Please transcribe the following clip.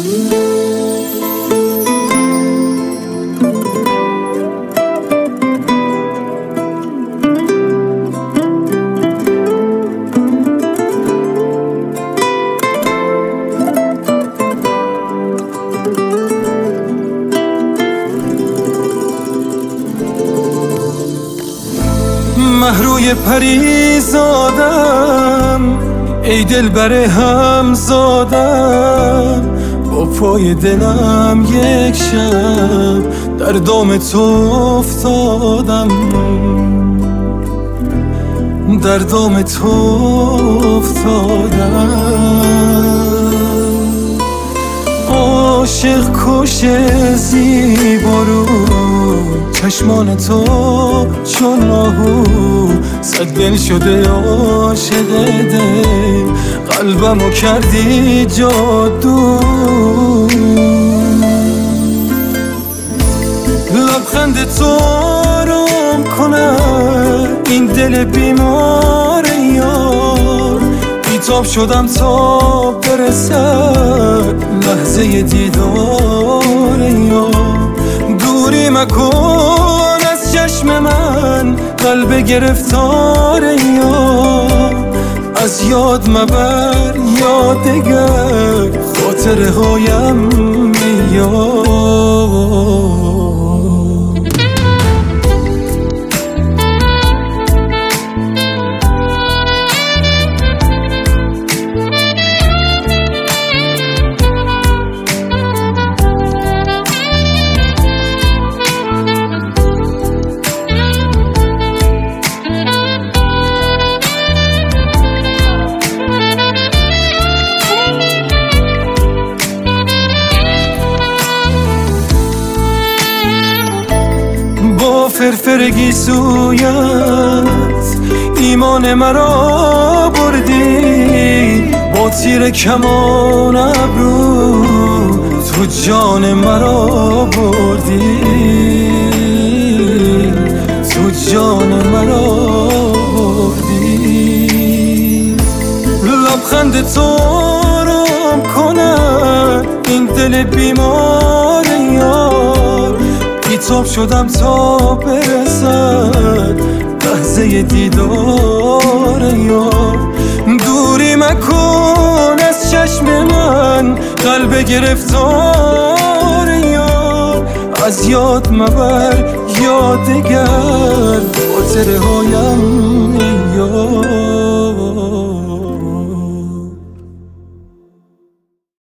مهروی پری زادم ای دلبر هم زادم، با پای دلم یک شب در دام تو افتادم، در دام تو افتادم. عاشق کش زیبا رو چشمان تو چون آهو، صد دل شده عاشق دل، قلبمو کردی جادو. لبخند تو آرام کنه این دل بیمار یار، بیتاب شدم تا برسد لحظه دیدار یار. دوری مکن از چشم من قلب گرفتار یار، از یاد مبر یادگر خاطره هایم یار. فرفر گیسویت ایمان مرا بردی، با تیر کمان ابرو تو جان مرا بردی، تو جان مرا بردی. لبخند تو آرام کنه این دل بیمار یار، بیتاب شدم تا برسد لحظه دیدار یار. دوری مکن از چشم من قلب گرفتار یار، از یاد مبر یادگر خاطره هایم یار.